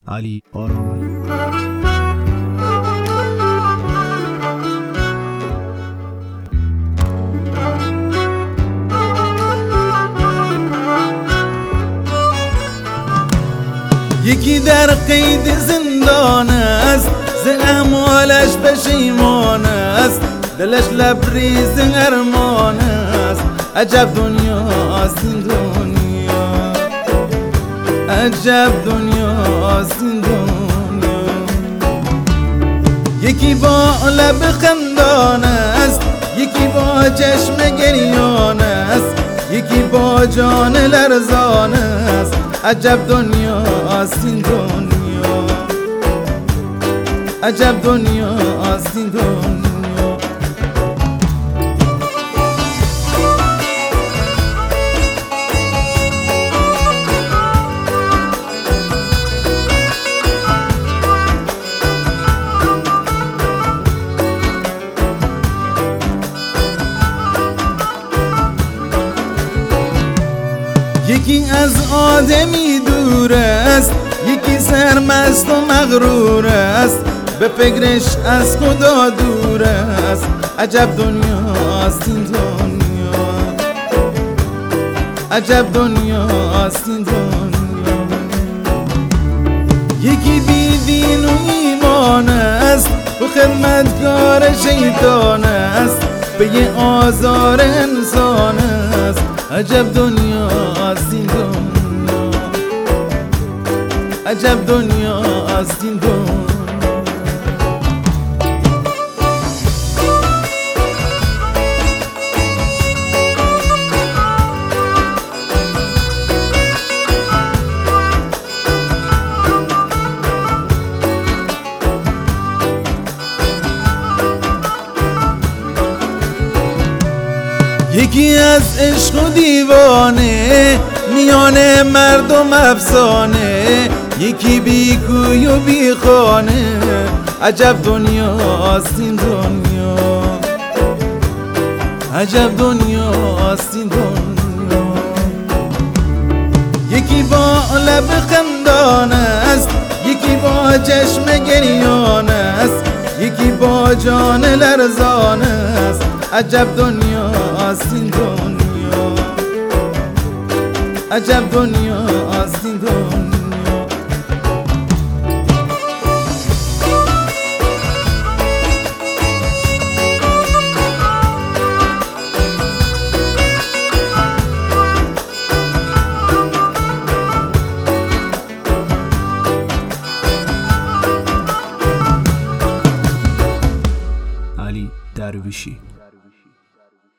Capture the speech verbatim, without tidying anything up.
علی آرامانی. یکی در قید زندان است، ز اعمالش پشیمان است، دلش لبریز ارمان است. عجب دنیاست این دنیا، عجب دنیاست این دنیا. یکی با لب خندان است، یکی با چشم گریان است، یکی با جان لرزان است. عجب دنیاست این دنیا، عجب دنیاست این دنیا. یکی از آدمی دور است، یکی سرمست و مغرور است، به فکرش از خدا دور است. عجب دنیاست این دنیا، عجب دنیاست این دنیا. یکی بی دین و ایمان است، و خدمتگار شیطان است، به یه آزار انسان است. عجب دنیاست این دنیا، عجب دنیاست این دنیا. یکی از عشق و دیوانه، میان مردم افسانه، یکی بی کوی و بی خانه. عجب دنیاست این دنیا، عجب دنیاست این دنیا. یکی با لب خندان است، یکی با چشم گریان است، یکی با جان لرزان است. عجب دنیاست این دنیا، عجب دنیاست این دنیا. علی درویشی.